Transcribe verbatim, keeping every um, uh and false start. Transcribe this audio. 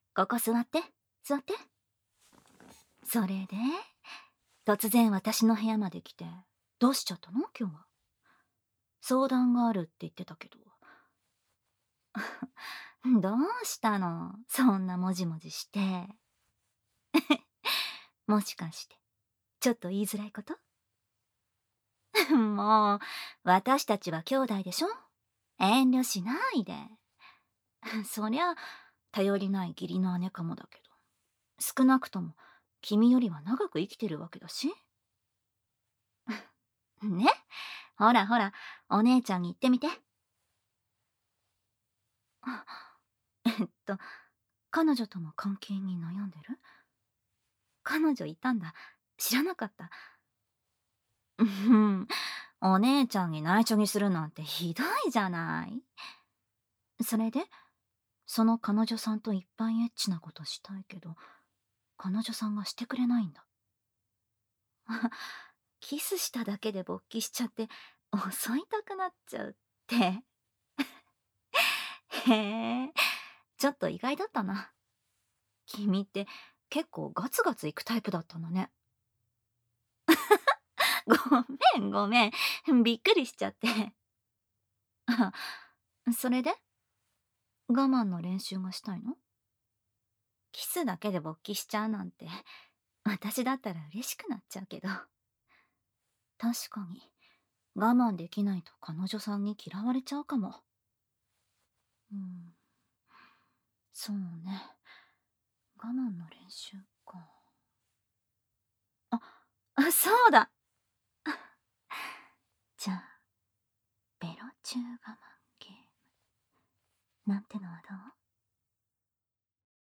ここ座って、座って。それで、突然私の部屋まで来て、どうしちゃったの今日は。相談があるって言ってたけど。どうしたのそんなもじもじして。もしかして、ちょっと言いづらいこと？もう、私たちは兄弟でしょ？遠慮しないで。そりゃ、頼りない義理の姉かもだけど、少なくとも君よりは長く生きてるわけだし。ね？ほらほら、お姉ちゃんに言ってみて。あえっと、彼女との関係に悩んでる？彼女いたんだ。知らなかった。うん、お姉ちゃんに内緒にするなんてひどいじゃない。それで、その彼女さんといっぱいエッチなことしたいけど、彼女さんがしてくれないんだ。キスしただけで勃起しちゃって襲いたくなっちゃうって。へえ、ちょっと意外だったな。君って結構ガツガツいくタイプだったんだね。ごめんごめん。びっくりしちゃって。あ、それで我慢の練習がしたいの？キスだけで勃起しちゃうなんて、私だったら嬉しくなっちゃうけど。確かに、我慢できないと彼女さんに嫌われちゃうかも。うん、そうね。我慢の練習か。あ、あ、そうだ。じゃあ、ベロ中我慢ゲームなんてのはどう？